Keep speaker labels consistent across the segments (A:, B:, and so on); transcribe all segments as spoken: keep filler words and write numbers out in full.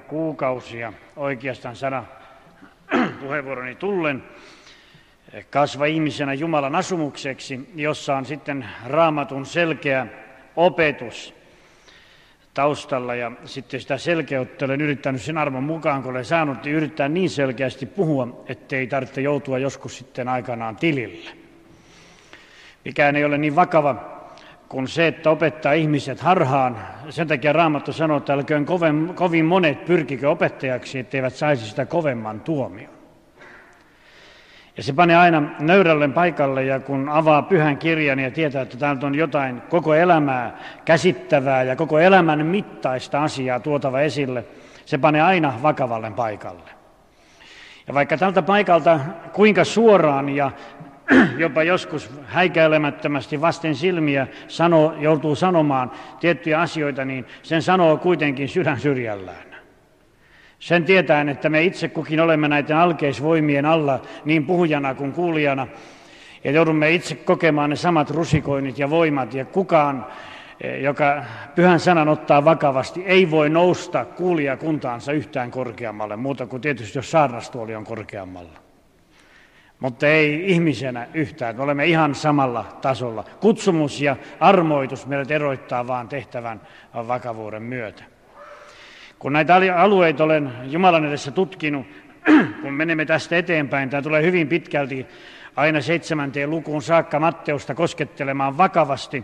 A: kuukausia oikeastaan sana puheenvuoroni tullen kasva ihmisenä Jumalan asumukseksi, jossa on sitten Raamatun selkeä opetus taustalla, ja sitten sitä selkeyttä olen yrittänyt sen arvon mukaan, kun olen saanut, niin yrittää niin selkeästi puhua, ettei tarvitse joutua joskus sitten aikanaan tilille. Mikään ei ole niin vakava kuin se, että opettaa ihmiset harhaan. Sen takia Raamattu sanoo, että älköön kovin, kovin monet pyrkikö opettajaksi, etteivät saisi sitä kovemman tuomion. Ja se panee aina nöyrälle paikalle, ja kun avaa pyhän kirjan ja tietää, että täältä on jotain koko elämää käsittävää ja koko elämän mittaista asiaa tuotava esille, se panee aina vakavalle paikalle. Ja vaikka tältä paikalta kuinka suoraan ja jopa joskus häikäilemättömästi vasten silmiä sanoo, joutuu sanomaan tiettyjä asioita, niin sen sanoo kuitenkin sydän syrjällään. Sen tietäen, että me itse kukin olemme näiden alkeisvoimien alla niin puhujana kuin kuulijana, ja joudumme itse kokemaan ne samat rusikoinnit ja voimat, ja kukaan, joka pyhän sanan ottaa vakavasti, ei voi nousta kuulijakuntaansa yhtään korkeammalle, muuta kuin tietysti jos saarnastuoli on korkeammalla. Mutta ei ihmisenä yhtään, me olemme ihan samalla tasolla. Kutsumus ja armoitus meidät eroittaa vaan tehtävän vakavuuden myötä. Kun näitä alueita olen Jumalan edessä tutkinut, kun menemme tästä eteenpäin, tämä tulee hyvin pitkälti aina seitsemänteen lukuun saakka Matteusta koskettelemaan vakavasti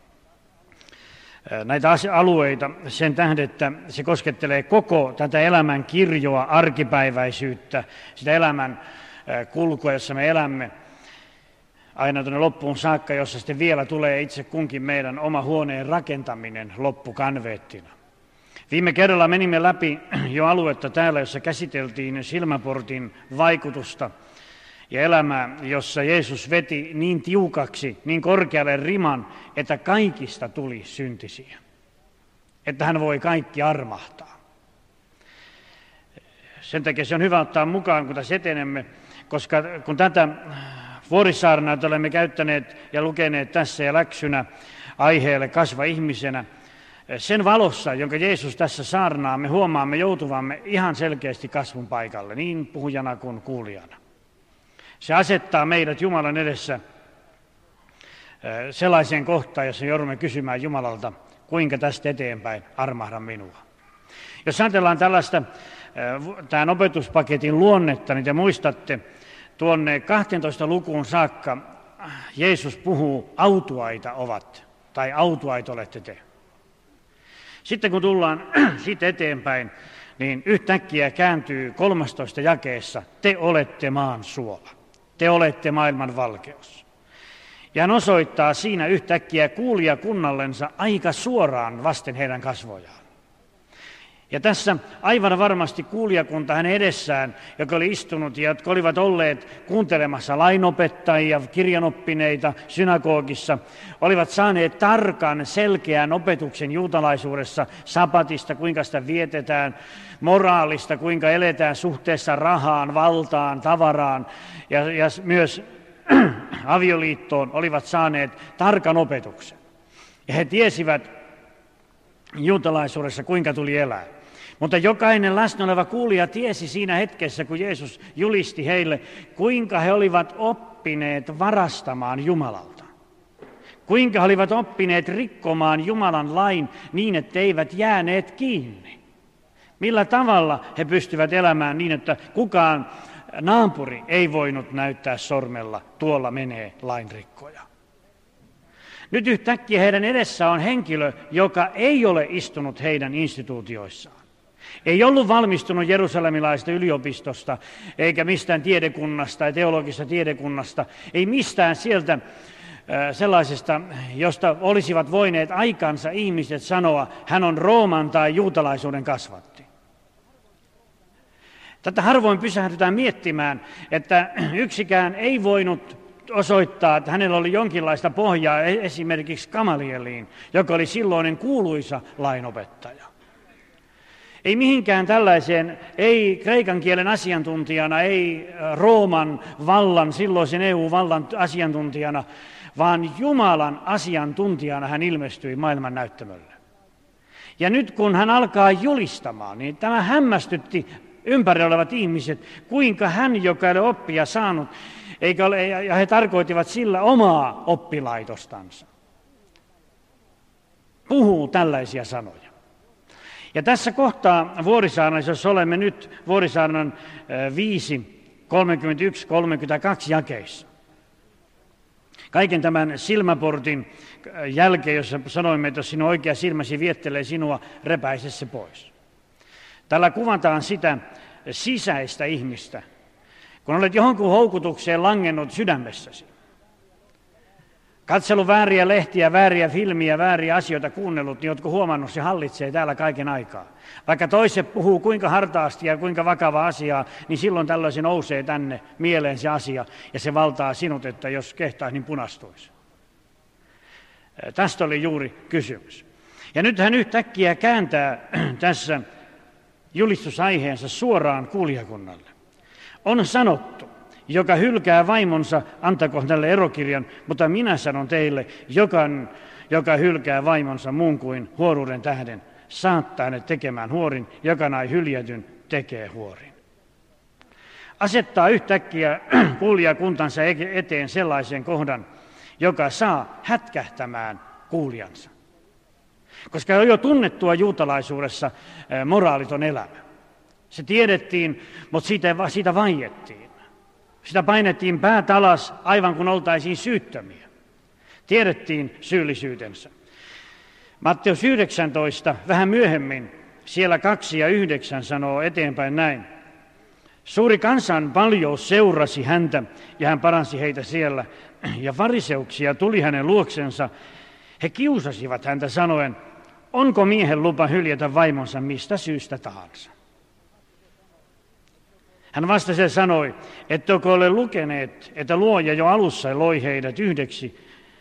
A: näitä alueita sen tähden, että se koskettelee koko tätä elämän kirjoa, arkipäiväisyyttä, sitä elämän kulkua, jossa me elämme aina tuonne loppuun saakka, jossa sitten vielä tulee itse kunkin meidän oma huoneen rakentaminen loppukanveettina. Viime kerralla menimme läpi jo aluetta täällä, jossa käsiteltiin silmäportin vaikutusta ja elämää, jossa Jeesus veti niin tiukaksi, niin korkealle riman, että kaikista tuli syntisiä. Että hän voi kaikki armahtaa. Sen takia se on hyvä ottaa mukaan, kun tässä etenemme, koska kun tätä vuorisaarnaa olemme käyttäneet ja lukeneet tässä ja läksynä aiheelle kasva ihmisenä, sen valossa, jonka Jeesus tässä saarnaa, me huomaamme joutuvamme ihan selkeästi kasvun paikalle, niin puhujana kuin kuulijana. Se asettaa meidät Jumalan edessä sellaiseen kohtaan, jossa joudumme kysymään Jumalalta, kuinka tästä eteenpäin armahda minua. Jos ajatellaan tällaista tämän opetuspaketin luonnetta, niin te muistatte, tuonne kahteentoista lukuun saakka Jeesus puhuu, autuaita ovat, tai autuaita olette te. Sitten kun tullaan siitä eteenpäin, niin yhtäkkiä kääntyy kolmastoista jakeessa, te olette maan suola, te olette maailman valkeus. Ja hän osoittaa siinä yhtäkkiä kuulijakunnallensa aika suoraan vasten heidän kasvojaan. Ja tässä aivan varmasti kuulijakunta hänen edessään, joka oli istunut ja jotka olivat olleet kuuntelemassa lainopettajia, kirjanoppineita synagogissa, olivat saaneet tarkan, selkeän opetuksen juutalaisuudessa, sapatista, kuinka sitä vietetään, moraalista, kuinka eletään suhteessa rahaan, valtaan, tavaraan ja, ja myös avioliittoon, olivat saaneet tarkan opetuksen. Ja he tiesivät juutalaisuudessa, kuinka tuli elää. Mutta jokainen läsnä oleva kuulija tiesi siinä hetkessä, kun Jeesus julisti heille, kuinka he olivat oppineet varastamaan Jumalalta. Kuinka he olivat oppineet rikkomaan Jumalan lain niin, että eivät jääneet kiinni. Millä tavalla he pystyvät elämään niin, että kukaan naapuri ei voinut näyttää sormella, tuolla menee lainrikkoja. Nyt yhtäkkiä heidän edessä on henkilö, joka ei ole istunut heidän instituutioissaan. Ei ollut valmistunut jerusalemilaisesta yliopistosta, eikä mistään tiedekunnasta tai teologisesta tiedekunnasta, ei mistään sieltä äh, sellaisesta, josta olisivat voineet aikansa ihmiset sanoa, hän on Rooman tai juutalaisuuden kasvatti. Tätä harvoin pysähdytään miettimään, että yksikään ei voinut osoittaa, että hänellä oli jonkinlaista pohjaa esimerkiksi Gamalieliin, joka oli silloinen kuuluisa lainopettaja. Ei mihinkään tällaiseen, ei kreikan kielen asiantuntijana, ei Rooman vallan, silloisen E U-vallan asiantuntijana, vaan Jumalan asiantuntijana hän ilmestyi maailman näyttämölle. Ja nyt kun hän alkaa julistamaan, niin tämä hämmästytti ympärillä olevat ihmiset, kuinka hän, joka ei ole oppia saanut, eikä ole, ja he tarkoittivat sillä omaa oppilaitostansa, puhuu tällaisia sanoja. Ja tässä kohtaa Vuorisaarnassa, jos olemme nyt Vuorisaarnan viisi, kolmekymmentäyksi kolmekymmentäkaksi jakeissa. Kaiken tämän silmäportin jälkeen, jossa sanoimme, että jos sinun oikea silmäsi viettelee sinua, repäise se pois. Tällä kuvataan sitä sisäistä ihmistä, kun olet johonkin houkutukseen langennut sydämessäsi. Katsellut vääriä lehtiä, vääriä filmiä, vääriä asioita kuunnellut, niin oletko huomannut, se hallitsee täällä kaiken aikaa. Vaikka toiset puhuu kuinka hartaasti ja kuinka vakavaa asiaa, niin silloin tällöin nousee tänne mieleen se asia ja se valtaa sinut, että jos kehtaisi, niin punastuisi. Tästä oli juuri kysymys. Ja nyt hän yhtäkkiä kääntää tässä julistusaiheensa suoraan kuulijakunnalle. On sanottu, joka hylkää vaimonsa, antakoon tälle erokirjan, mutta minä sanon teille, jokan, joka hylkää vaimonsa muun kuin huoruuden tähden, saattaa hänet tekemään huorin, joka näin hyljätyn tekee huorin. Asettaa yhtäkkiä kuulijakuntansa eteen sellaisen kohdan, joka saa hätkähtämään kuulijansa. Koska on jo tunnettua juutalaisuudessa moraaliton elämä. Se tiedettiin, mutta siitä, siitä vaiettiin. Sitä painettiin päät alas, aivan kun oltaisiin syyttömiä. Tiedettiin syyllisyytensä. Matteus yhdeksäntoista, vähän myöhemmin, siellä kaksi ja yhdeksän sanoo eteenpäin näin. Suuri kansan paljous seurasi häntä, ja hän paransi heitä siellä, ja fariseuksia tuli hänen luoksensa. He kiusasivat häntä sanoen, onko miehen lupa hyljätä vaimonsa mistä syystä tahansa. Hän vastasi ja sanoi, ettekö ole lukeneet, että luoja jo alussa loi heidät yhdeksi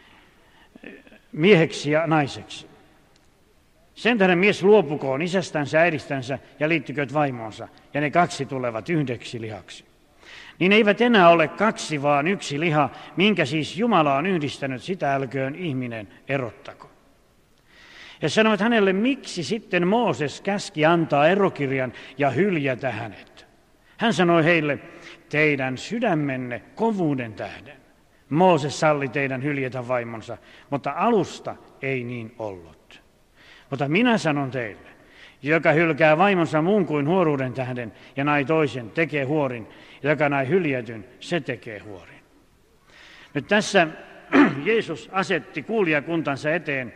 A: mieheksi ja naiseksi. Sen tähden mies luopukoon isästänsä ja äidistänsä ja liittykööt vaimoonsa, ja ne kaksi tulevat yhdeksi lihaksi. Niin eivät enää ole kaksi, vaan yksi liha, minkä siis Jumala on yhdistänyt, sitä älköön ihminen erottako. Ja sanovat hänelle, miksi sitten Mooses käski antaa erokirjan ja hyljätä hänet. Hän sanoi heille, teidän sydämenne kovuuden tähden. Mooses salli teidän hyljätä vaimonsa, mutta alusta ei niin ollut. Mutta minä sanon teille, joka hylkää vaimonsa muun kuin huoruuden tähden ja nai toisen, tekee huorin, joka nai hyljätyn, se tekee huorin. Nyt tässä Jeesus asetti kuulijakuntansa eteen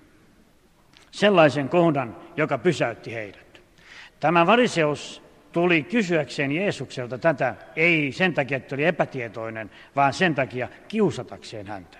A: sellaisen kohdan, joka pysäytti heidät. Tämä fariseus tuli kysyäkseen Jeesukselta tätä, ei sen takia, että oli epätietoinen, vaan sen takia kiusatakseen häntä.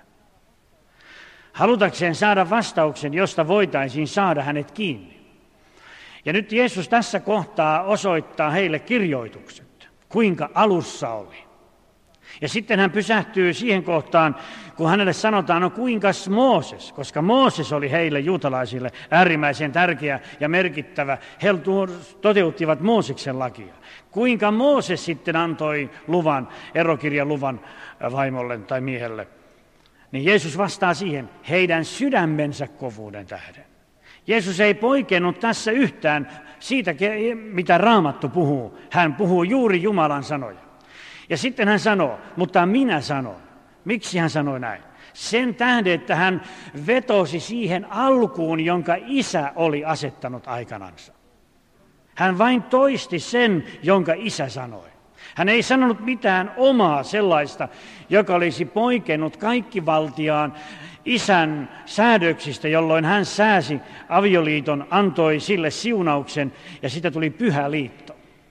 A: Halutakseen saada vastauksen, josta voitaisiin saada hänet kiinni. Ja nyt Jeesus tässä kohtaa osoittaa heille kirjoitukset, kuinka alussa oli. Ja sitten hän pysähtyy siihen kohtaan, kun hänelle sanotaan, no kuinkas Mooses, koska Mooses oli heille juutalaisille äärimmäisen tärkeä ja merkittävä. He toteuttivat Mooseksen lakia. Kuinka Mooses sitten antoi luvan, erokirjan luvan vaimolle tai miehelle. Niin Jeesus vastaa siihen, heidän sydämensä kovuuden tähden. Jeesus ei poikennut tässä yhtään siitä, mitä Raamattu puhuu. Hän puhuu juuri Jumalan sanoja. Ja sitten hän sanoo, mutta minä sanon. Miksi hän sanoi näin? Sen tähden, että hän vetosi siihen alkuun, jonka isä oli asettanut aikanansa. Hän vain toisti sen, jonka isä sanoi. Hän ei sanonut mitään omaa sellaista, joka olisi poikennut kaikkivaltiaan isän säädöksistä, jolloin hän sääsi avioliiton, antoi sille siunauksen ja siitä tuli pyhä liitto.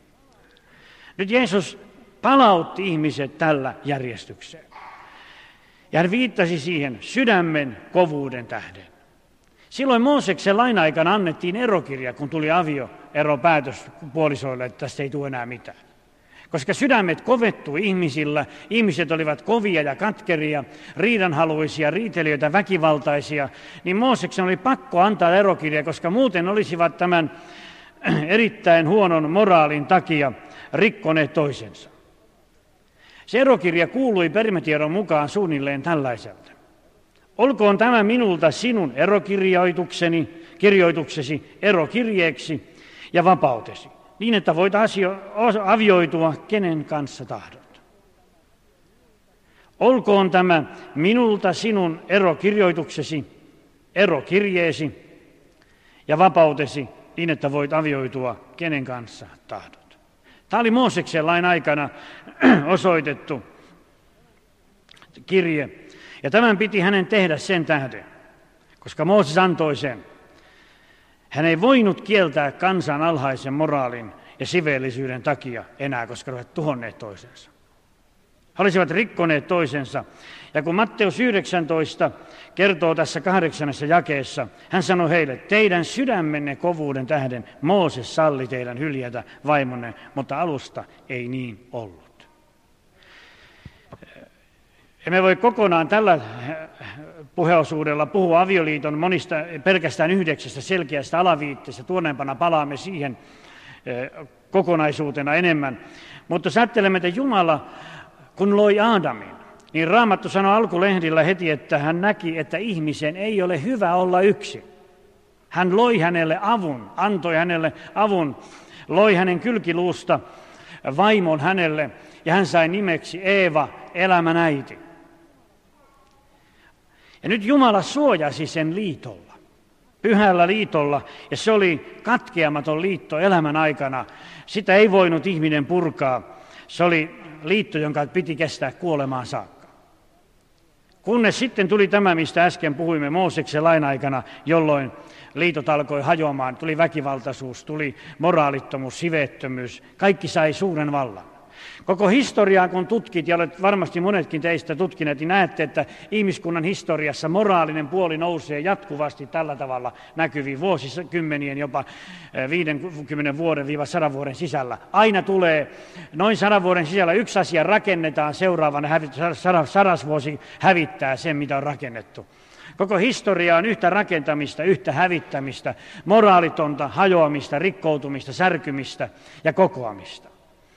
A: Nyt Jeesus palautti ihmiset tällä järjestykseen. Ja hän viittasi siihen sydämen kovuuden tähden. Silloin Mooseksen lain aikana annettiin erokirja, kun tuli avioeropäätös puolisoille, että tästä ei tule enää mitään. Koska sydämet kovettui ihmisillä, ihmiset olivat kovia ja katkeria, riidanhaluisia, riitelijöitä, väkivaltaisia, niin Mooseksen oli pakko antaa erokirja, koska muuten olisivat tämän erittäin huonon moraalin takia rikkoneet toisensa. Se erokirja kuului perimätiedon mukaan suunnilleen tällaiselta. Olkoon tämä minulta sinun erokirjoitukseni, kirjoituksesi erokirjeeksi ja vapautesi, niin että voit asio, avioitua kenen kanssa tahdot. Olkoon tämä minulta sinun erokirjoituksesi, erokirjeesi ja vapautesi, niin että voit avioitua kenen kanssa tahdot. Tämä oli Mooseksen lain aikana osoitettu kirje, ja tämän piti hänen tehdä sen tähden, koska Mooses antoi sen. Hän ei voinut kieltää kansan alhaisen moraalin ja siveellisyyden takia enää, koska he olivat tuhonneet toisensa. He olisivat rikkoneet toisensa. Ja kun Matteus yhdeksäntoista kertoo tässä kahdeksannessa jakeessa, hän sanoi heille, teidän sydämenne kovuuden tähden Mooses salli teidän hyljätä vaimonne, mutta alusta ei niin ollut. Emme voi kokonaan tällä puheosuudella puhua avioliiton monista, pelkästään yhdeksästä selkeästä alaviitteestä. Tuonnempana palaamme siihen kokonaisuutena enemmän. Mutta jos ajattelemme, että Jumala, kun loi Aadamin, niin Raamattu sanoi alkulehdillä heti, että hän näki, että ihmisen ei ole hyvä olla yksin. Hän loi hänelle avun, antoi hänelle avun, loi hänen kylkiluusta vaimon hänelle, ja hän sai nimeksi Eeva, elämän äiti. Ja nyt Jumala suojasi sen liitolla, pyhällä liitolla, ja se oli katkeamaton liitto elämän aikana. Sitä ei voinut ihminen purkaa. Se oli liitto, jonka piti kestää kuolemaan saakka. Kunnes sitten tuli tämä, mistä äsken puhuimme Mooseksen lain aikana, jolloin liitot alkoi hajoamaan, tuli väkivaltaisuus, tuli moraalittomuus, siveettömyys, kaikki sai suuren vallan. Koko historiaa kun tutkit, ja olet varmasti monetkin teistä tutkineet, niin näette, että ihmiskunnan historiassa moraalinen puoli nousee jatkuvasti tällä tavalla näkyviin vuosikymmenien, jopa viidenkymmenen vuoden viiva sadan vuoden sisällä. Aina tulee noin sadan vuoden sisällä yksi asia rakennetaan, seuraavana sadas vuosi hävittää sen, mitä on rakennettu. Koko historia on yhtä rakentamista, yhtä hävittämistä, moraalitonta hajoamista, rikkoutumista, särkymistä ja kokoamista.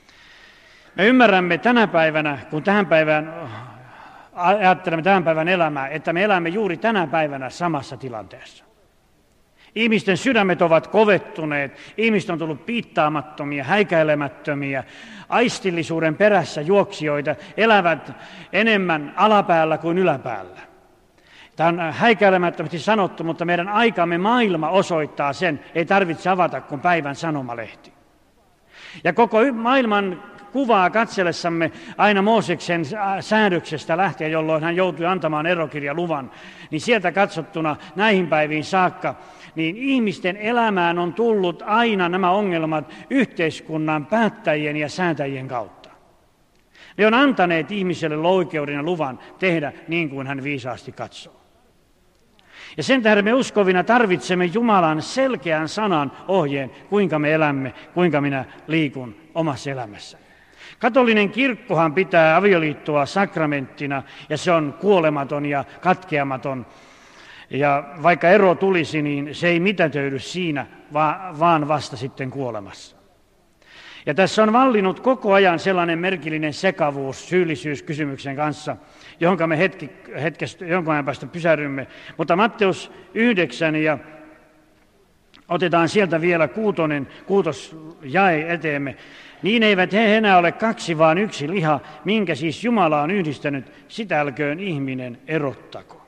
A: Me ymmärrämme tänä päivänä, kun tähän päivään, ajattelemme tämän päivän elämää, että me elämme juuri tänä päivänä samassa tilanteessa. Ihmisten sydämet ovat kovettuneet, ihmiset on tullut piittaamattomia, häikäilemättömiä, aistillisuuden perässä juoksijoita, elävät enemmän alapäällä kuin yläpäällä. Tämä on häikäilemättömästi sanottu, mutta meidän aikamme maailma osoittaa sen, ei tarvitse avata kuin päivän sanomalehti. Ja koko maailman kuvaa katsellessamme aina Mooseksen säädöksestä lähtien, jolloin hän joutui antamaan erokirjaluvan, niin sieltä katsottuna näihin päiviin saakka, niin ihmisten elämään on tullut aina nämä ongelmat yhteiskunnan päättäjien ja säätäjien kautta. Ne on antaneet ihmiselle oikeuden ja luvan tehdä niin kuin hän viisaasti katsoo. Ja sen tähden me uskovina tarvitsemme Jumalan selkeän sanan ohjeen, kuinka me elämme, kuinka minä liikun omassa elämässäni. Katolinen kirkkohan pitää avioliittoa sakramenttina, ja se on kuolematon ja katkeamaton. Ja vaikka ero tulisi, niin se ei mitätöidy siinä, vaan vasta sitten kuolemassa. Ja tässä on vallinnut koko ajan sellainen merkillinen sekavuus syyllisyyskysymyksen kanssa, johon me hetki, hetkestä, jonkun ajan päästä pysähdymme. Mutta Matteus yhdeksän, ja otetaan sieltä vielä kuutonen, kuutos jae eteemme. Niin eivät he enää ole kaksi, vaan yksi liha, minkä siis Jumala on yhdistänyt, sitä älköön ihminen erottako.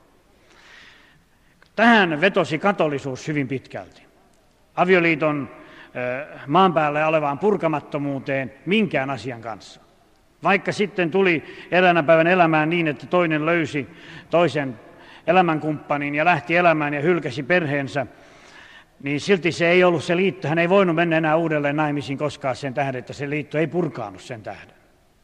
A: Tähän vetosi katolisuus hyvin pitkälti. Avioliiton maan päällä olevaan purkamattomuuteen minkään asian kanssa. Vaikka sitten tuli eräänä päivän elämään niin, että toinen löysi toisen elämänkumppanin ja lähti elämään ja hylkäsi perheensä, niin silti se ei ollut se liitto. Hän ei voinut mennä enää uudelleen naimisiin koskaan sen tähden, että se liitto ei purkaanut sen tähden.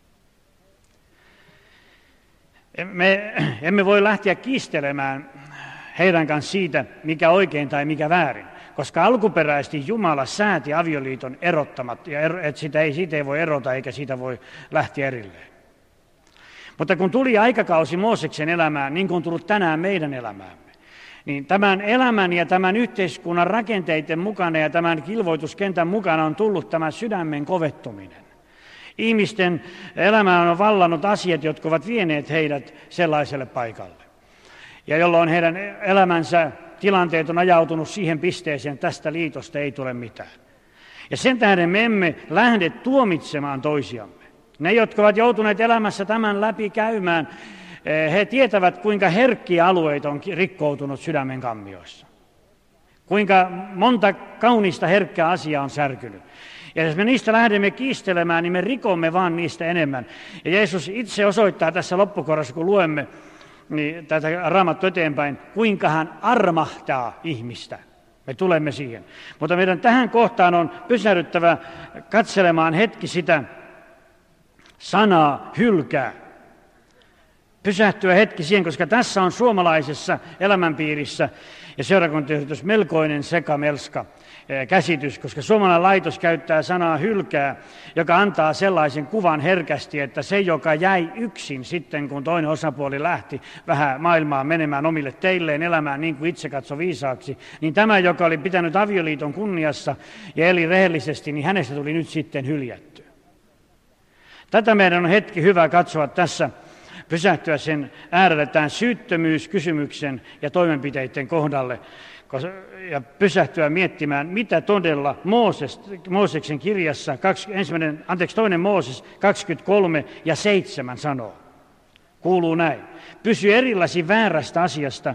A: Me emme voi lähteä kiistelemään heidän kanssa siitä, mikä oikein tai mikä väärin, koska alkuperäisesti Jumala sääti avioliiton erottamat, ja ero, että sitä ei, siitä ei voi erota eikä siitä voi lähteä erilleen. Mutta kun tuli aikakausi Mooseksen elämään, niin kuin on tullut tänään meidän elämäämme, niin tämän elämän ja tämän yhteiskunnan rakenteiden mukana ja tämän kilvoituskentän mukana on tullut tämä sydämen kovettuminen. Ihmisten elämään on vallannut asiat, jotka ovat vieneet heidät sellaiselle paikalle. Ja jolloin heidän elämänsä tilanteet on ajautunut siihen pisteeseen, että tästä liitosta ei tule mitään. Ja sen tähden me emme lähde tuomitsemaan toisiamme. Ne, jotka ovat joutuneet elämässä tämän läpi käymään, he tietävät, kuinka herkkiä alueita on rikkoutunut sydämen kammioissa. Kuinka monta kaunista herkkää asiaa on särkynyt. Ja jos me niistä lähdemme kiistelemään, niin me rikomme vaan niistä enemmän. Ja Jeesus itse osoittaa tässä loppukohdassa, kun luemme niin tätä Raamattua eteenpäin, kuinka hän armahtaa ihmistä. Me tulemme siihen. Mutta meidän tähän kohtaan on pysähdyttävä katselemaan hetki sitä sanaa hylkää. Pysähtyä hetki siihen, koska tässä on suomalaisessa elämänpiirissä ja seurakuntayhdistys melkoinen sekamelska käsitys, koska suomalainen laitos käyttää sanaa hylkää, joka antaa sellaisen kuvan herkästi, että se, joka jäi yksin sitten, kun toinen osapuoli lähti vähän maailmaan menemään omille teilleen elämään niin kuin itse katsoi viisaaksi, niin tämä, joka oli pitänyt avioliiton kunniassa ja eli rehellisesti, niin hänestä tuli nyt sitten hyljätty. Tätä meidän on hetki hyvä katsoa tässä, pysähtyä sen äärelle tämän syyttömyyskysymyksen ja toimenpiteiden kohdalle ja pysähtyä miettimään, mitä todella Mooses, Mooseksen kirjassa, ensimmäinen, anteeksi, toinen Mooses kaksikymmentäkolme ja seitsemän sanoo. Kuuluu näin. Pysy erilläsi väärästä asiasta,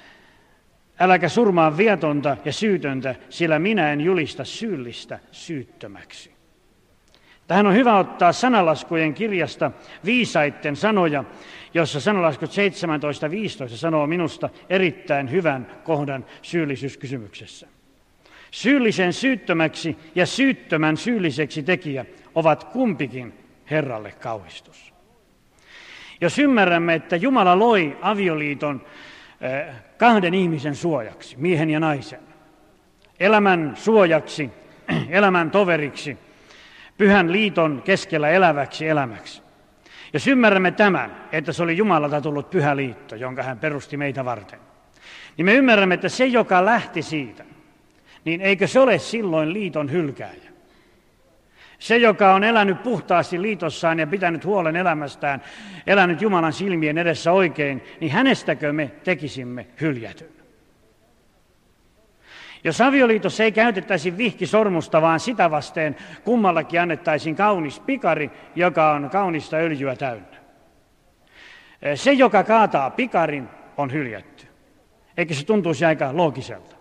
A: äläkä surmaa viatonta ja syytöntä, sillä minä en julista syyllistä syyttömäksi. Tähän on hyvä ottaa sanalaskujen kirjasta viisaitten sanoja, jossa sanalaskut seitsemäntoista viisitoista sanoo minusta erittäin hyvän kohdan syyllisyyskysymyksessä. Syyllisen syyttömäksi ja syyttömän syylliseksi tekijä ovat kumpikin Herralle kauhistus. Jos ymmärrämme, että Jumala loi avioliiton kahden ihmisen suojaksi, miehen ja naisen, elämän suojaksi, elämän toveriksi, pyhän liiton keskellä eläväksi elämäksi. Jos ymmärrämme tämän, että se oli Jumalalta tullut pyhä liitto, jonka hän perusti meitä varten, niin me ymmärrämme, että se, joka lähti siitä, niin eikö se ole silloin liiton hylkääjä? Se, joka on elänyt puhtaasti liitossaan ja pitänyt huolen elämästään, elänyt Jumalan silmien edessä oikein, niin hänestäkö me tekisimme hyljätyn? Jos avioliitossa ei käytettäisi vihkisormusta, vaan sitä vasteen kummallakin annettaisiin kaunis pikari, joka on kaunista öljyä täynnä. Se, joka kaataa pikarin, on hyljätty. Eikö se tuntuisi aika loogiselta?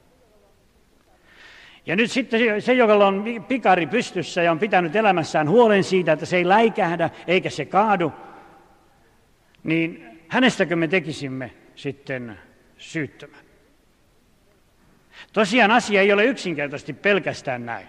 A: Ja nyt sitten se, joka on pikari pystyssä ja on pitänyt elämässään huolen siitä, että se ei läikähdä eikä se kaadu, niin hänestäkö me tekisimme sitten syyttömän? Tosiaan asia ei ole yksinkertaisesti pelkästään näin.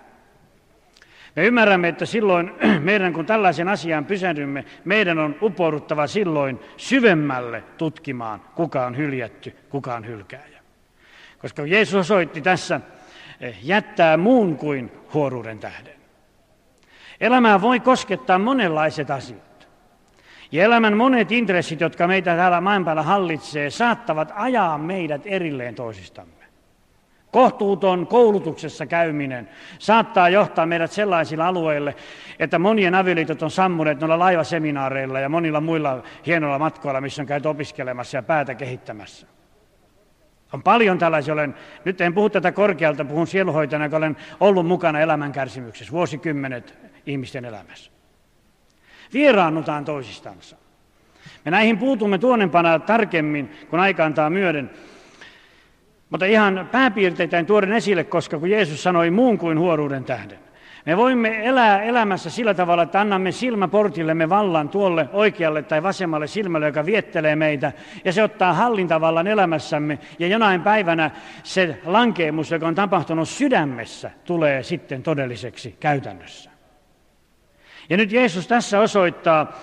A: Me ymmärrämme, että silloin meidän, kun tällaisen asiaan pysähdymme, meidän on upouduttava silloin syvemmälle tutkimaan, kuka on hyljätty, kuka on hylkääjä. Koska Jeesus osoitti tässä, jättää muun kuin huoruuden tähden. Elämää voi koskettaa monenlaiset asiat. Ja elämän monet intressit, jotka meitä täällä maan päällä hallitsee, saattavat ajaa meidät erilleen toisistamme. Kohtuuton koulutuksessa käyminen saattaa johtaa meidät sellaisille alueille, että monien avioliitot on sammuneet noilla laivaseminaareilla ja monilla muilla hienoilla matkoilla, missä on käyty opiskelemassa ja päätä kehittämässä. On paljon tällaisia, olen, nyt en puhu tätä korkealta, puhun sielunhoitajana, joka olen ollut mukana elämän kärsimyksessä, vuosikymmenet ihmisten elämässä. Vieraannutaan toisistansa. Me näihin puutumme tuonnempana tarkemmin, kun aika antaa myöden. Mutta ihan pääpiirteittäin tuoden esille, koska kun Jeesus sanoi muun kuin huoruuden tähden. Me voimme elää elämässä sillä tavalla, että annamme silmäportillemme vallan tuolle oikealle tai vasemmalle silmälle, joka viettelee meitä, ja se ottaa hallintavallan elämässämme, ja jonain päivänä se lankeemus, joka on tapahtunut sydämessä, tulee sitten todelliseksi käytännössä. Ja nyt Jeesus tässä osoittaa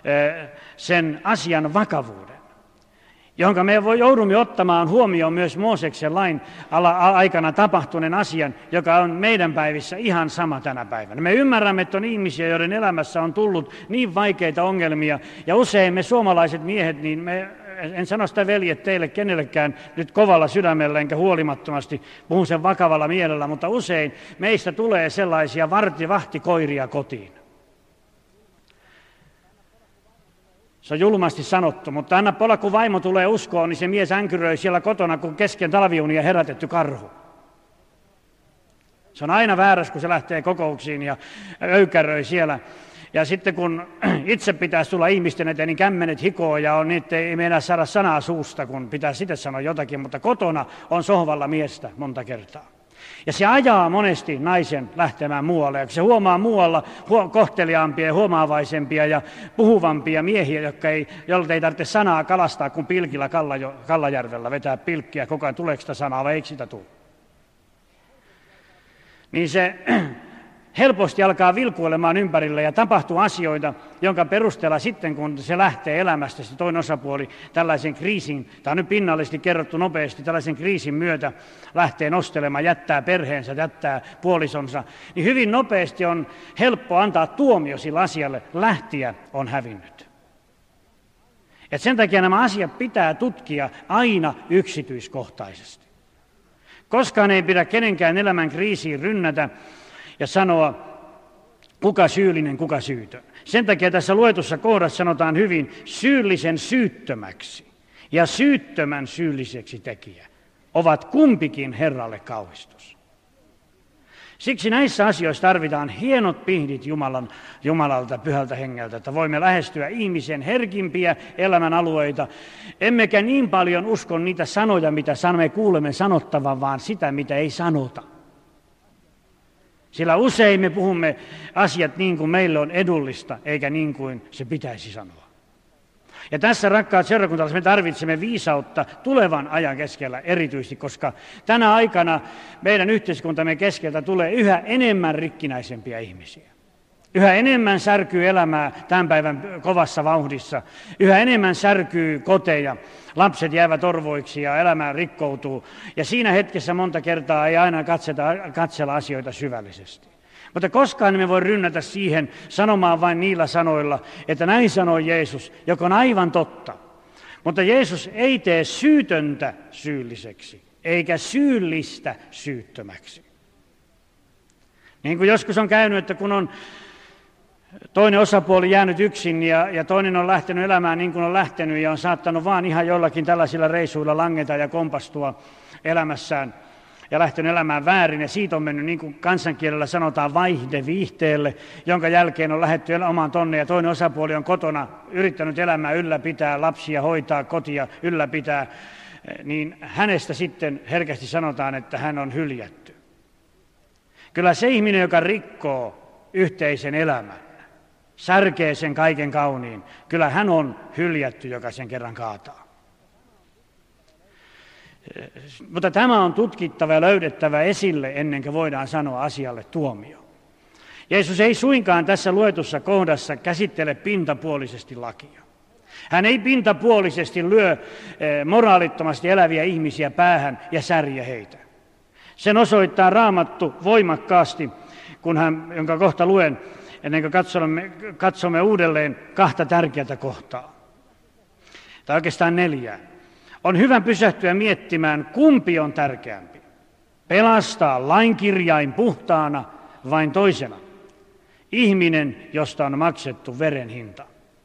A: sen asian vakavuuden, jonka me joudumme ottamaan huomioon myös Mooseksen lain aikana tapahtuneen asian, joka on meidän päivissä ihan sama tänä päivänä. Me ymmärrämme, että on ihmisiä, joiden elämässä on tullut niin vaikeita ongelmia, ja usein me suomalaiset miehet, niin me, en sano sitä veljet teille kenellekään nyt kovalla sydämellä enkä huolimattomasti, puhun sen vakavalla mielellä, mutta usein meistä tulee sellaisia varti-vahtikoiria kotiin. Se on julmasti sanottu, mutta anna olla, kun vaimo tulee uskoon, niin se mies änkyröi siellä kotona, kun kesken talviunia herätetty karhu. Se on aina väärässä, kun se lähtee kokouksiin ja öykäröi siellä. Ja sitten kun itse pitäisi tulla ihmisten eteen, niin kämmenet hikoo ja on niitä ei meinaa saada sanaa suusta, kun pitää sitten sanoa jotakin, mutta kotona on sohvalla miestä monta kertaa. Ja se ajaa monesti naisen lähtemään muualle, ja kun se huomaa muualla kohteliaampia ja huomaavaisempia ja puhuvampia miehiä, jotka ei, jolta ei tarvitse sanaa kalastaa, kuin pilkillä Kallajärvellä vetää pilkkiä koko ajan, tuleeko sitä sanaa vai eikö sitä tule. Niin se helposti alkaa vilkuilemaan ympärillä ja tapahtuu asioita, jonka perusteella sitten, kun se lähtee elämästä, se toinen osapuoli tällaisen kriisin, tämä on nyt pinnallisesti kerrottu nopeasti, tällaisen kriisin myötä lähtee nostelemaan, jättää perheensä, jättää puolisonsa, niin hyvin nopeasti on helppo antaa tuomio sillä asialle, lähtiä on hävinnyt. Et sen takia nämä asiat pitää tutkia aina yksityiskohtaisesti. Koskaan ei pidä kenenkään elämän kriisiin rynnätä ja sanoa, kuka syyllinen, kuka syytön. Sen takia tässä luetussa kohdassa sanotaan hyvin syyllisen syyttömäksi ja syyttömän syylliseksi tekijä ovat kumpikin Herralle kauhistus. Siksi näissä asioissa tarvitaan hienot pihdit Jumalan, Jumalalta, Pyhältä Hengeltä, että voimme lähestyä ihmisen herkimpiä elämän alueita. Emmekä niin paljon usko niitä sanoja, mitä me kuulemme sanottavan, vaan sitä, mitä ei sanota. Sillä usein me puhumme asiat niin kuin meille on edullista, eikä niin kuin se pitäisi sanoa. Ja tässä, rakkaat seurakuntalaiset, me tarvitsemme viisautta tulevan ajan keskellä erityisesti, koska tänä aikana meidän yhteiskuntamme keskeltä tulee yhä enemmän rikkinäisempiä ihmisiä. Yhä enemmän särkyy elämää tämän päivän kovassa vauhdissa. Yhä enemmän särkyy koteja. Lapset jäävät orvoiksi ja elämä rikkoutuu. Ja siinä hetkessä monta kertaa ei aina katseta, katsella asioita syvällisesti. Mutta koskaan emme voi rynnätä siihen sanomaan vain niillä sanoilla, että näin sanoi Jeesus, joka on aivan totta. Mutta Jeesus ei tee syytöntä syylliseksi, eikä syyllistä syyttömäksi. Niin kuin joskus on käynyt, että kun on toinen osapuoli jäänyt yksin ja, ja toinen on lähtenyt elämään niin kuin on lähtenyt ja on saattanut vaan ihan jollakin tällaisilla reisuilla langeta ja kompastua elämässään ja lähtenyt elämään väärin, ja siitä on mennyt, niin kuin kansankielellä sanotaan, vaihde viihteelle, jonka jälkeen on lähdetty omaan tonne, ja toinen osapuoli on kotona yrittänyt elämää ylläpitää, lapsia hoitaa, kotia ylläpitää, niin hänestä sitten herkästi sanotaan, että hän on hyljätty. Kyllä se ihminen, joka rikkoo yhteisen elämän, särkee sen kaiken kauniin, kyllä hän on hyljätty, joka sen kerran kaataa. Mutta tämä on tutkittava ja löydettävä esille ennen kuin voidaan sanoa asialle tuomio. Jeesus ei suinkaan tässä luetussa kohdassa käsittele pintapuolisesti lakia. Hän ei pintapuolisesti lyö moraalittomasti eläviä ihmisiä päähän ja särje heitä. Sen osoittaa Raamattu voimakkaasti, kun hän, jonka kohta luen, ennen kuin katsomme, katsomme uudelleen kahta tärkeää kohtaa. Tai oikeastaan neljää. On hyvä pysähtyä miettimään, kumpi on tärkeämpi. Pelastaa lainkirjain puhtaana vain toisena. Ihminen, josta on maksettu veren hinta.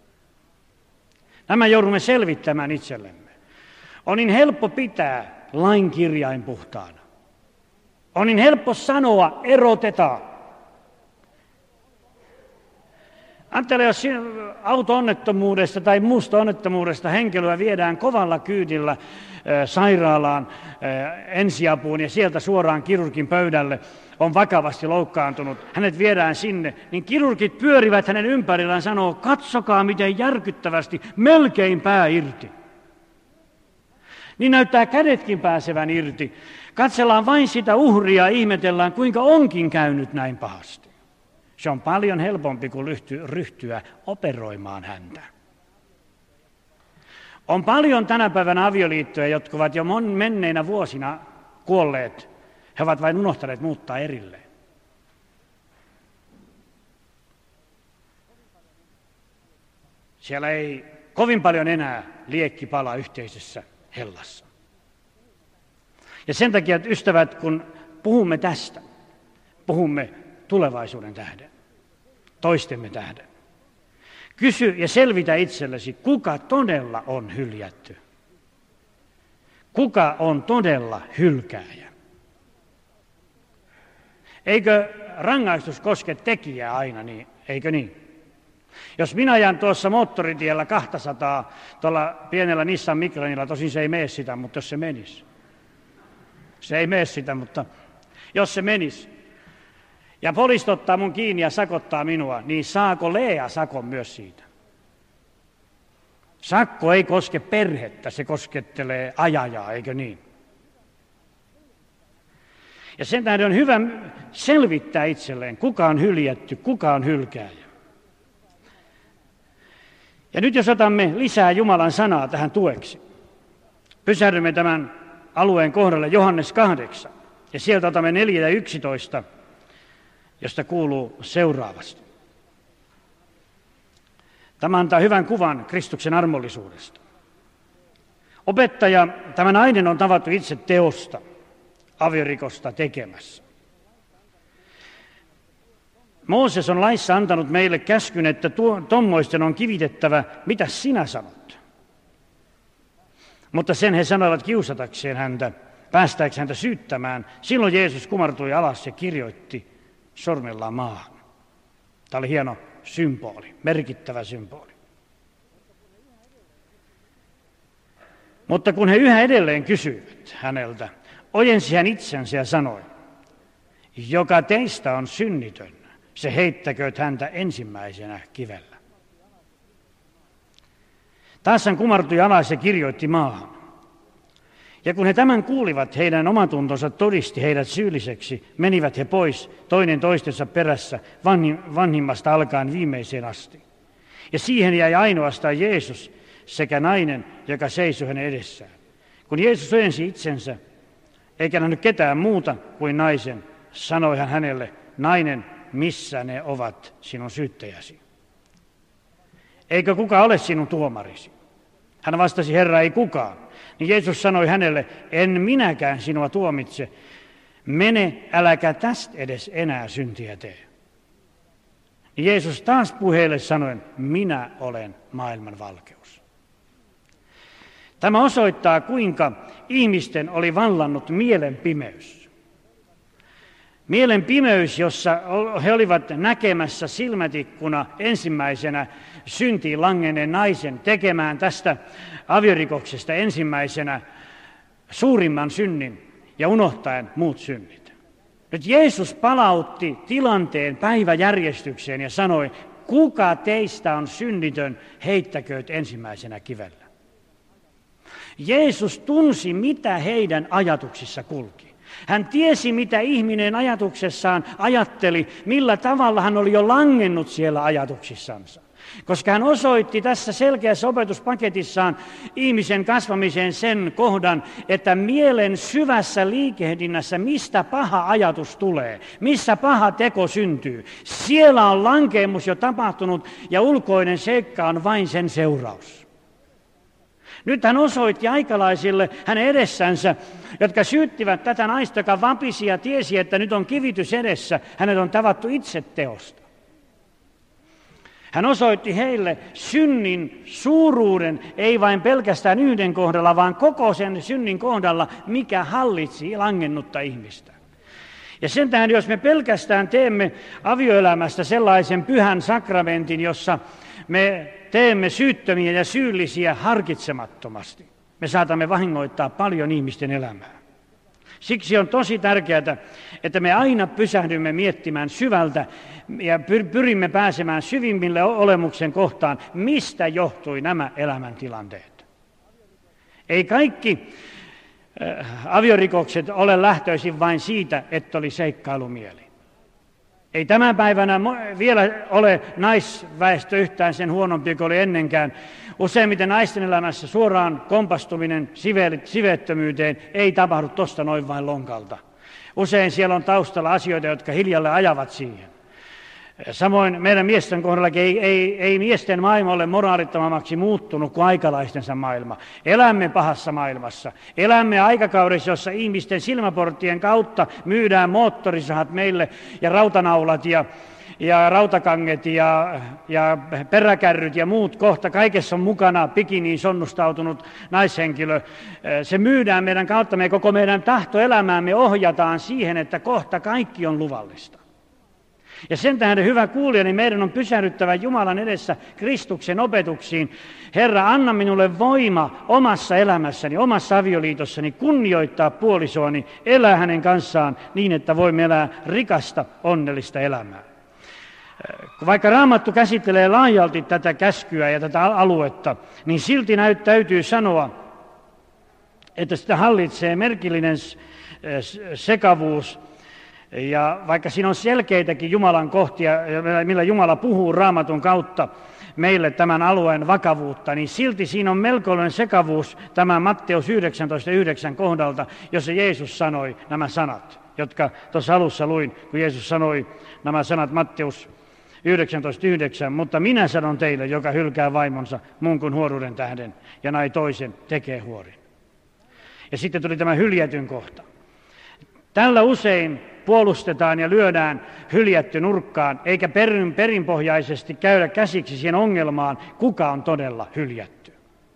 A: Nämä joudumme selvittämään itsellemme. On niin helppo pitää lainkirjain puhtaana. On niin helppo sanoa, erotetaan. Ajattele, jos auto-onnettomuudesta tai muusta onnettomuudesta henkilöä viedään kovalla kyydillä sairaalaan ensiapuun ja sieltä suoraan kirurgin pöydälle, on vakavasti loukkaantunut, hänet viedään sinne, niin kirurgit pyörivät hänen ympärillään ja sanoo, katsokaa miten järkyttävästi, melkein pää irti. Niin näyttää kädetkin pääsevän irti. Katsellaan vain sitä uhria ja ihmetellään, kuinka onkin käynyt näin pahasti. Se on paljon helpompi kuin ryhtyä operoimaan häntä. On paljon tänä päivänä avioliittoja, jotka ovat jo menneinä vuosina kuolleet. He ovat vain unohtaneet muuttaa erilleen. Siellä ei kovin paljon enää liekki pala yhteisessä hellassa. Ja sen takia, että ystävät, kun puhumme tästä, puhumme tulevaisuuden tähden, toistemme tähden. Kysy ja selvitä itsellesi, kuka todella on hyljätty. Kuka on todella hylkääjä? Eikö rangaistus koske tekijää aina, niin, eikö niin? Jos minä ajan tuossa moottoritiellä kaksisataa tuolla pienellä Nissan Micranilla, tosin se ei mene sitä, mutta jos se menisi. Se ei mene sitä, mutta jos se menisi. Ja poliisit ottaa mun kiinni ja sakottaa minua, niin saako Lea sakon myös siitä? Sakko ei koske perhettä, se koskettelee ajajaa, eikö niin? Ja sen tähden on hyvä selvittää itselleen, kuka on hyljätty, kuka on hylkääjä. Ja nyt jos otamme lisää Jumalan sanaa tähän tueksi, pysähdymme tämän alueen kohdalle Johannes kahdeksan, ja sieltä otamme neljä ja yksitoista, josta kuuluu seuraavasti. Tämä antaa hyvän kuvan Kristuksen armollisuudesta. Opettaja, tämä nainen on tavattu itse teosta, aviorikosta tekemässä. Mooses on laissa antanut meille käskyn, että tommoisten on kivitettävä, mitä sinä sanot. Mutta sen he sanoivat kiusatakseen häntä, päästääkseen häntä syyttämään. Silloin Jeesus kumartui alas ja kirjoitti sormellaan maahan. Tämä oli hieno symboli, merkittävä symboli. Mutta kun he yhä edelleen kysyivät häneltä, ojensi hän itsensä ja sanoi, joka teistä on synnitön, se heittäkööt häntä ensimmäisenä kivellä. Taas hän kumartui alas ja kirjoitti maahan. Ja kun he tämän kuulivat, heidän omatuntonsa todisti heidät syylliseksi, menivät he pois toinen toistensa perässä vanhimmasta alkaen viimeiseen asti. Ja siihen jäi ainoastaan Jeesus sekä nainen, joka seisoi hänen edessään. Kun Jeesus ojensi itsensä, eikä nähnyt ketään muuta kuin naisen, sanoi hän hänelle, nainen, missä ne ovat sinun syyttäjäsi? Eikö kuka ole sinun tuomarisi? Hän vastasi, Herra, ei kukaan. Niin Jeesus sanoi hänelle, en minäkään sinua tuomitse. Mene, äläkä tästä edes enää syntiä tee. Niin Jeesus taas puheelle sanoen, minä olen maailman valkeus. Tämä osoittaa, kuinka ihmisten oli vallannut mielen pimeys. Mielen pimeys, jossa he olivat näkemässä silmätikkuna ensimmäisenä syntiin langenneen naisen tekemään tästä aviorikoksesta ensimmäisenä suurimman synnin ja unohtaen muut synnit. Nyt Jeesus palautti tilanteen päiväjärjestykseen ja sanoi, kuka teistä on synnitön, heittäkööt ensimmäisenä kivellä. Jeesus tunsi, mitä heidän ajatuksissa kulki. Hän tiesi, mitä ihminen ajatuksessaan ajatteli, millä tavalla hän oli jo langennut siellä ajatuksissansa. Koska hän osoitti tässä selkeässä opetuspaketissaan ihmisen kasvamiseen sen kohdan, että mielen syvässä liikehdinnässä, mistä paha ajatus tulee, missä paha teko syntyy, siellä on lankeemus jo tapahtunut ja ulkoinen seikka on vain sen seuraus. Nyt hän osoitti aikalaisille hänen edessänsä, jotka syyttivät tätä naista, joka vapisi ja tiesi, että nyt on kivitys edessä, hänet on tavattu itse teosta. Hän osoitti heille synnin suuruuden, ei vain pelkästään yhden kohdalla, vaan koko sen synnin kohdalla, mikä hallitsi langennutta ihmistä. Ja sen tähden, jos me pelkästään teemme avioelämästä sellaisen pyhän sakramentin, jossa me teemme syyttömiä ja syyllisiä harkitsemattomasti, me saatamme vahingoittaa paljon ihmisten elämää. Siksi on tosi tärkeää, että me aina pysähdymme miettimään syvältä ja pyrimme pääsemään syvimmille olemuksen kohtaan, mistä johtui nämä elämäntilanteet. Ei kaikki äh, aviorikokset ole lähtöisin vain siitä, että oli seikkailumieli. Ei tämän päivänä vielä ole naisväestö yhtään sen huonompi kuin oli ennenkään. Useimmiten naisten elämässä suoraan kompastuminen siveettömyyteen ei tapahdu tuosta noin vain lonkalta. Usein siellä on taustalla asioita, jotka hiljalle ajavat siihen. Samoin meidän miesten kohdallakin ei, ei, ei miesten maailma ole moraalittomammaksi muuttunut kuin aikalaistensa maailma. Elämme pahassa maailmassa. Elämme aikakaudessa, jossa ihmisten silmäporttien kautta myydään moottorisahat meille ja rautanaulat ja, ja rautakanget ja, ja peräkärryt ja muut kohta. Kaikessa on mukana bikiniin sonnustautunut naishenkilö. Se myydään meidän kautta, me koko meidän tahtoelämäämme ohjataan siihen, että kohta kaikki on luvallista. Ja sen tähden, hyvä kuulija, niin meidän on pysähdyttävä Jumalan edessä Kristuksen opetuksiin. Herra, anna minulle voima omassa elämässäni, omassa avioliitossani kunnioittaa puolisoani, elää hänen kanssaan niin, että voimme elää rikasta, onnellista elämää. Vaikka Raamattu käsittelee laajalti tätä käskyä ja tätä aluetta, niin silti näyt, täytyy sanoa, että sitä hallitsee merkillinen sekavuus. Ja vaikka siinä on selkeitäkin Jumalan kohtia, millä Jumala puhuu Raamatun kautta meille tämän alueen vakavuutta, niin silti siinä on melkoinen sekavuus tämän Matteus yhdeksäntoista yhdeksän kohdalta, jossa Jeesus sanoi nämä sanat, jotka tuossa alussa luin, kun Jeesus sanoi nämä sanat Matteus yhdeksäntoista yhdeksän, mutta minä sanon teille, joka hylkää vaimonsa muun kuin huoruuden tähden ja nai toisen tekee huorin. Ja sitten tuli tämä hyljätyn kohta. Tällä usein puolustetaan ja lyödään hyljätty nurkkaan, eikä perin, perinpohjaisesti käydä käsiksi siihen ongelmaan, kuka on todella hyljätty.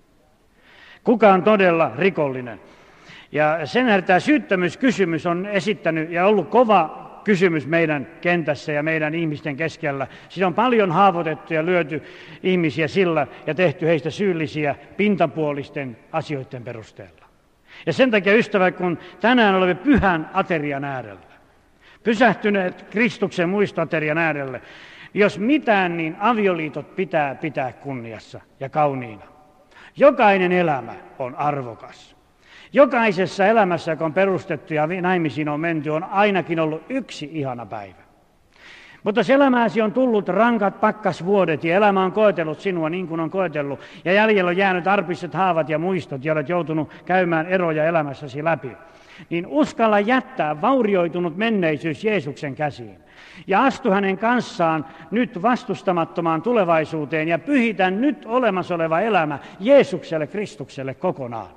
A: Kuka on todella rikollinen. Ja sen tämä syyttömyyskysymys on esittänyt ja ollut kova kysymys meidän kentässä ja meidän ihmisten keskellä. Siinä on paljon haavoitettu ja lyöty ihmisiä sillä ja tehty heistä syyllisiä pintapuolisten asioiden perusteella. Ja sen takia, ystävät, kun tänään olemme pyhän aterian äärellä, pysähtyneet Kristuksen muistoaterian äärelle, jos mitään, niin avioliitot pitää pitää kunniassa ja kauniina. Jokainen elämä on arvokas. Jokaisessa elämässä, joka on perustettu ja naimisiin on menty, on ainakin ollut yksi ihana päivä. Mutta jos elämääsi on tullut rankat pakkasvuodet ja elämä on koetellut sinua niin kuin on koetellut, ja jäljellä on jäänyt arpiset haavat ja muistot ja olet joutunut käymään eroja elämässäsi läpi, niin uskalla jättää vaurioitunut menneisyys Jeesuksen käsiin. Ja astu hänen kanssaan nyt vastustamattomaan tulevaisuuteen ja pyhitä nyt olemassa oleva elämä Jeesukselle, Kristukselle kokonaan.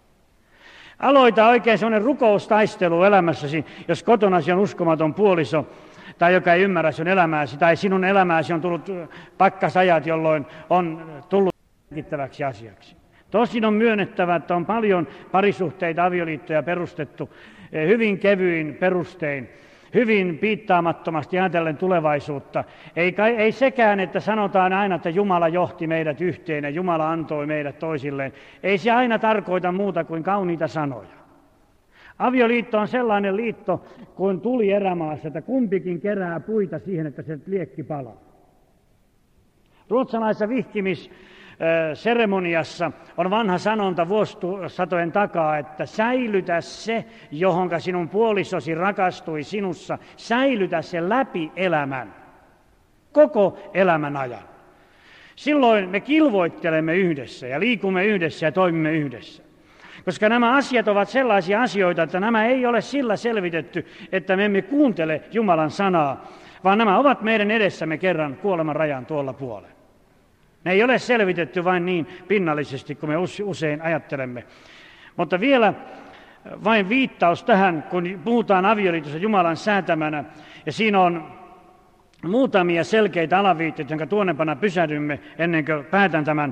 A: Aloita oikein sellainen rukoustaistelu elämässäsi, jos kotonasi on uskomaton puoliso, tai joka ei ymmärrä sinun elämääsi, tai sinun elämääsi on tullut pakkasajat, jolloin on tullut merkittäväksi asiaksi. Tosin on myönnettävä, että on paljon parisuhteita, avioliittoja perustettu hyvin kevyin perustein, hyvin piittaamattomasti ajatellen tulevaisuutta. Ei, ei sekään, että sanotaan aina, että Jumala johti meidät yhteen ja Jumala antoi meidät toisilleen. Ei se aina tarkoita muuta kuin kauniita sanoja. Avioliitto on sellainen liitto kuin tuli erämaassa, että kumpikin kerää puita siihen, että se liekki palaa. Ruotsalaisessa vihkimisseremoniassa on vanha sanonta vuosisatojen takaa, että säilytä se, johonka sinun puolisosi rakastui sinussa, säilytä se läpi elämän, koko elämän ajan. Silloin me kilvoittelemme yhdessä ja liikumme yhdessä ja toimimme yhdessä. Koska nämä asiat ovat sellaisia asioita, että nämä ei ole sillä selvitetty, että me emme kuuntele Jumalan sanaa, vaan nämä ovat meidän edessämme kerran kuoleman rajan tuolla puolella. Ne ei ole selvitetty vain niin pinnallisesti kuin me usein ajattelemme. Mutta vielä vain viittaus tähän, kun puhutaan avioliitossa Jumalan säätämänä, ja siinä on muutamia selkeitä alaviitteitä, jonka tuonnepana pysähdymme ennen kuin päätän tämän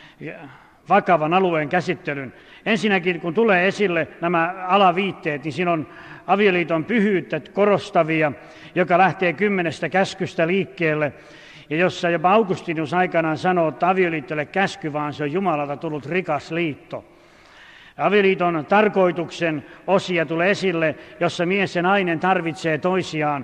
A: vakavan alueen käsittelyn. Ensinnäkin, kun tulee esille nämä alaviitteet, niin siinä on avioliiton pyhyyttä korostavia, joka lähtee kymmenestä käskystä liikkeelle, ja jossa jopa Augustinus aikanaan sanoo, että avioliitto ei ole käsky, vaan se on Jumalalta tullut rikas liitto. Avioliiton tarkoituksen osia tulee esille, jossa mies ja nainen tarvitsee toisiaan,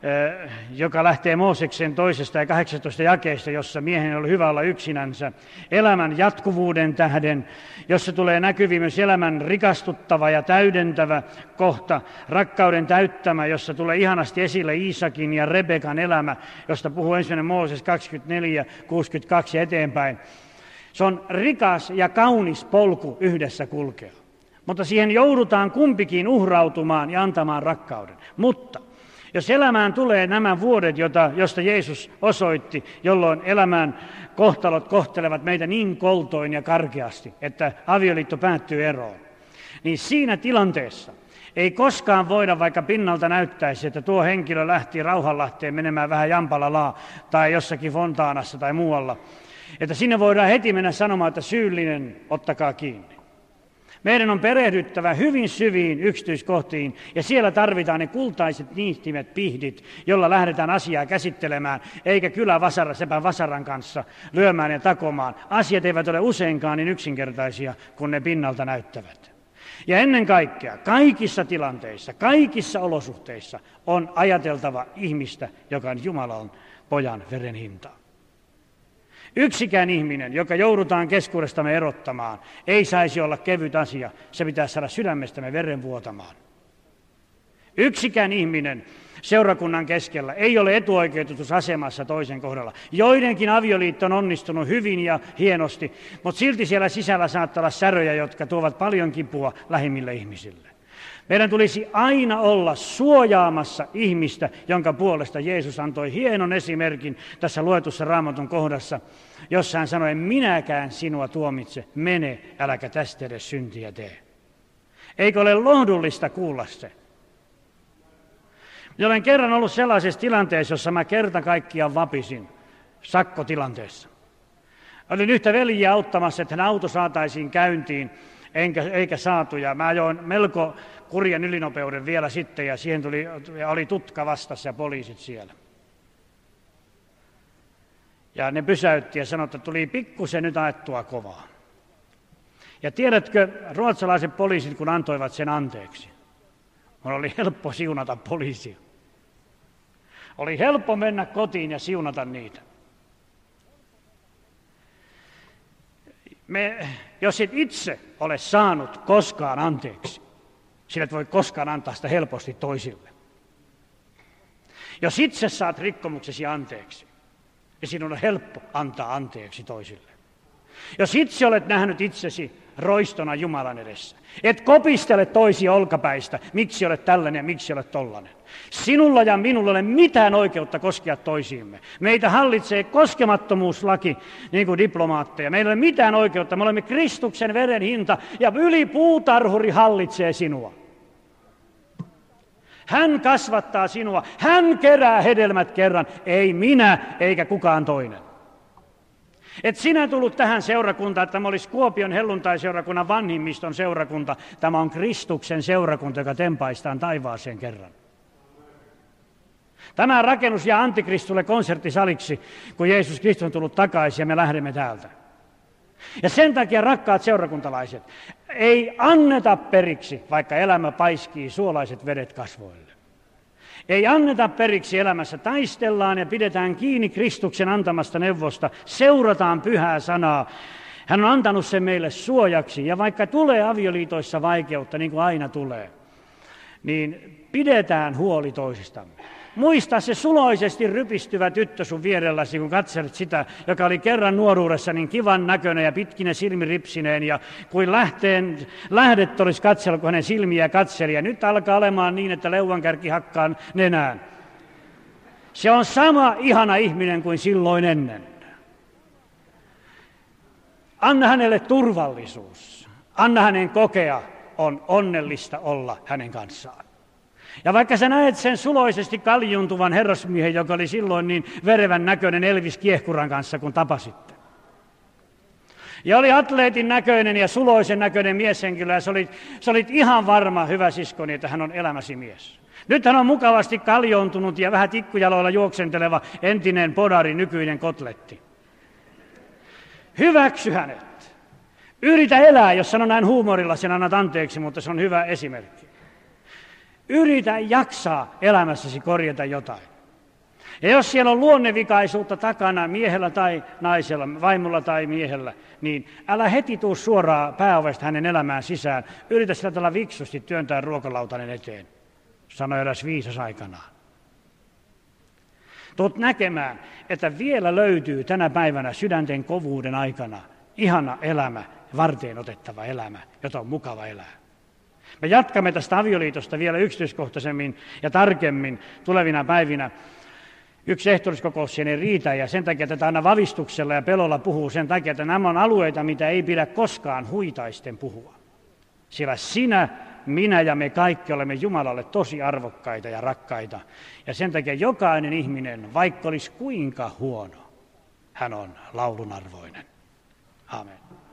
A: joka lähtee Mooseksen toisesta ja kahdeksannesta jakeesta, jossa miehen oli hyvä olla yksinänsä. Elämän jatkuvuuden tähden, jossa tulee näkyviin myös elämän rikastuttava ja täydentävä kohta, rakkauden täyttämä, jossa tulee ihanasti esille Iisakin ja Rebekan elämä, josta puhuu ensimmäinen Mooses kaksikymmentäneljä kuusikymmentäkaksi eteenpäin. Se on rikas ja kaunis polku yhdessä kulkea, mutta siihen joudutaan kumpikin uhrautumaan ja antamaan rakkauden. Mutta jos elämään tulee nämä vuodet, jota, josta Jeesus osoitti, jolloin elämän kohtalot kohtelevat meitä niin koltoin ja karkeasti, että avioliitto päättyy eroon, niin siinä tilanteessa Ei koskaan voida, vaikka pinnalta näyttäisi, että tuo henkilö lähti Rauhanlahteen menemään vähän Jampalalaa tai jossakin Fontaanassa tai muualla, että sinne voidaan heti mennä sanomaan, että syyllinen, ottakaa kiinni. Meidän on perehdyttävä hyvin syviin yksityiskohtiin, ja siellä tarvitaan ne kultaiset niihtimet pihdit, jolla lähdetään asiaa käsittelemään, eikä kyllä vasara, sepän vasaran kanssa lyömään ja takomaan. Asiat eivät ole useinkaan niin yksinkertaisia, kun ne pinnalta näyttävät. Ja ennen kaikkea, kaikissa tilanteissa, kaikissa olosuhteissa on ajateltava ihmistä, joka on Jumalan pojan veren hintaa. Yksikään ihminen, joka joudutaan keskuudestamme erottamaan, ei saisi olla kevyt asia. Se pitää saada sydämestämme veren vuotamaan. Yksikään ihminen seurakunnan keskellä ei ole etuoikeutusasemassa toisen kohdalla. Joidenkin avioliitto on onnistunut hyvin ja hienosti, mutta silti siellä sisällä saattaa olla säröjä, jotka tuovat paljon kipua lähimmille ihmisille. Meidän tulisi aina olla suojaamassa ihmistä, jonka puolesta Jeesus antoi hienon esimerkin tässä luetussa Raamatun kohdassa, jossa hän sanoi, minäkään sinua tuomitse, mene, äläkä tästä edes syntiä tee. Eikö ole lohdullista kuulla se? Minä olen kerran ollut sellaisessa tilanteessa, jossa mä kerta kaikkiaan vapisin sakkotilanteessa. Olin yhtä veljiä auttamassa, että hän auto saataisiin käyntiin, enkä, eikä saatu, ja mä ajoin melko kurjan ylinopeuden vielä sitten, ja siihen tuli, ja oli tutka vastassa ja poliisit siellä. Ja ne pysäytti ja sanoi, että tuli pikkusen nyt ajettua kovaa. Ja tiedätkö, ruotsalaiset poliisit, kun antoivat sen anteeksi, mun oli helppo siunata poliisia. Oli helppo mennä kotiin ja siunata niitä. Me, jos et itse ole saanut koskaan anteeksi, sinä et voi koskaan antaa sitä helposti toisille. Jos itse saat rikkomuksesi anteeksi, niin sinun on helppo antaa anteeksi toisille. Jos itse olet nähnyt itsesi roistona Jumalan edessä, et kopistele toisia olkapäistä, miksi olet tällainen ja miksi olet tollainen. Sinulla ja minulla ei ole mitään oikeutta koskea toisiimme. Meitä hallitsee koskemattomuuslaki, niin kuin diplomaatteja. Meillä ei ole mitään oikeutta. Me olemme Kristuksen veren hinta ja yli puutarhuri hallitsee sinua. Hän kasvattaa sinua. Hän kerää hedelmät kerran. Ei minä eikä kukaan toinen. Et sinä tullut tähän seurakuntaan, että tämä olisi Kuopion helluntai-seurakunnan vanhimmiston seurakunta. Tämä on Kristuksen seurakunta, joka tempaistaan taivaaseen kerran. Tämä rakennus jää Antikristulle konserttisaliksi, kun Jeesus Kristus on tullut takaisin ja me lähdemme täältä. Ja sen takia, rakkaat seurakuntalaiset, ei anneta periksi, vaikka elämä paiskii suolaiset vedet kasvoille. Ei anneta periksi elämässä, taistellaan ja pidetään kiinni Kristuksen antamasta neuvosta, seurataan pyhää sanaa. Hän on antanut sen meille suojaksi, ja vaikka tulee avioliitoissa vaikeutta, niin kuin aina tulee, niin pidetään huoli toisistamme. Muista se suloisesti rypistyvä tyttö sun vierelläsi, kun katselet sitä, joka oli kerran nuoruudessa niin kivan näköinen ja pitkine silmiripsineen, ja kuin lähteen, lähdet olisi katsellut, kun hänen silmiä katseli, ja nyt alkaa olemaan niin, että leuankärki hakkaa nenään. Se on sama ihana ihminen kuin silloin ennen. Anna hänelle turvallisuus. Anna hänen kokea, on onnellista olla hänen kanssaan. Ja vaikka sä näet sen suloisesti kaljuntuvan herrasmiehen, joka oli silloin niin verevän näköinen Elvis Kiehkuran kanssa, kun tapasitte. Ja oli atleetin näköinen ja suloisen näköinen mieshenkilö, ja sä olit, sä olit ihan varma, hyvä siskoni, että hän on elämäsi mies. Nyt hän on mukavasti kaljontunut ja vähän tikkujaloilla juoksenteleva entinen podari, nykyinen kotletti. Hyväksy hänet. Yritä elää, jos sanon näin huumorilla, sen annat anteeksi, mutta se on hyvä esimerkki. Yritä jaksaa elämässäsi korjata jotain. Ja jos siellä on luonnevikaisuutta takana miehellä tai naisella, vaimolla tai miehellä, niin älä heti tuu suoraan pääovesta hänen elämään sisään. Yritä sillä tavalla viksusti työntää ruokalautanen eteen, sanoi eräs viisas aikanaan. Tuut näkemään, että vielä löytyy tänä päivänä sydänten kovuuden aikana ihana elämä, varteen otettava elämä, jota on mukava elää. Me jatkamme tästä avioliitosta vielä yksityiskohtaisemmin ja tarkemmin tulevina päivinä. Yksi ehtoriskokous ei riitä, ja sen takia tätä aina vavistuksella ja pelolla puhuu sen takia, että nämä on alueita, mitä ei pidä koskaan huitaisten puhua. Sillä sinä minä ja me kaikki olemme Jumalalle tosi arvokkaita ja rakkaita. Ja sen takia jokainen ihminen, vaikka olisi kuinka huono, hän on laulun arvoinen. Amen.